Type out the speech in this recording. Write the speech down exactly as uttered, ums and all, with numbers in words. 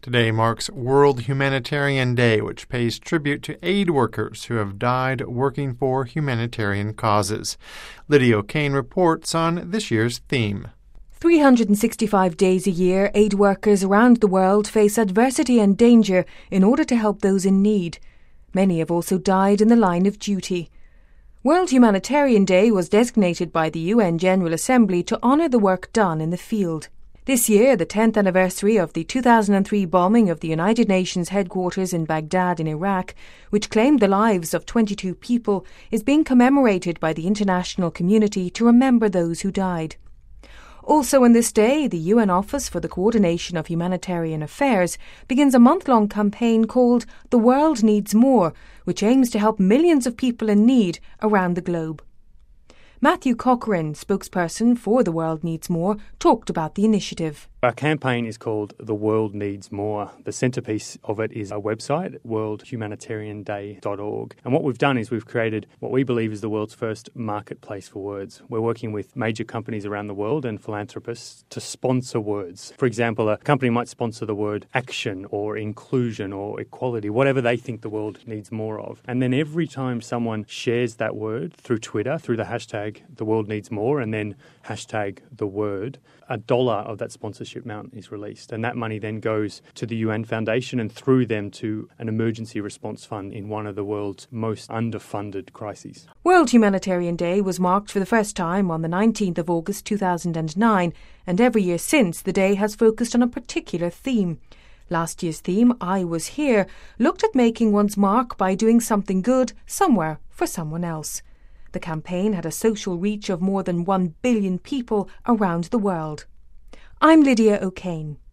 Today marks World Humanitarian Day, which pays tribute to aid workers who have died working for humanitarian causes. Lydia O'Kane reports on this year's theme. three hundred sixty-five days a year, aid workers around the world face adversity and danger in order to help those in need. Many have also died in the line of duty. World Humanitarian Day was designated by the U N General Assembly to honour the work done in the field. This year, the tenth anniversary of the two thousand three bombing of the United Nations headquarters in Baghdad in Iraq, which claimed the lives of twenty-two people, is being commemorated by the international community to remember those who died. Also on this day, the U N Office for the Coordination of Humanitarian Affairs begins a month-long campaign called The World Needs More, which aims to help millions of people in need around the globe. Matthew Cochrane, spokesperson for The World Needs More, talked about the initiative. Our campaign is called The World Needs More. The centrepiece of it is a website, world humanitarian day dot org. And what we've done is we've created what we believe is the world's first marketplace for words. We're working with major companies around the world and philanthropists to sponsor words. For example, a company might sponsor the word action or inclusion or equality, whatever they think the world needs more of. And then every time someone shares that word through Twitter, through the hashtag The World Needs More and then hashtag the word, a dollar of that sponsorship amount is released. And that money then goes to the U N Foundation and through them to an emergency response fund in one of the world's most underfunded crises. World Humanitarian Day was marked for the first time on the nineteenth of August two thousand nine, and every year since the day has focused on a particular theme. Last year's theme, I Was Here, looked at making one's mark by doing something good somewhere for someone else. The campaign had a social reach of more than one billion people around the world. I'm Lydia O'Kane.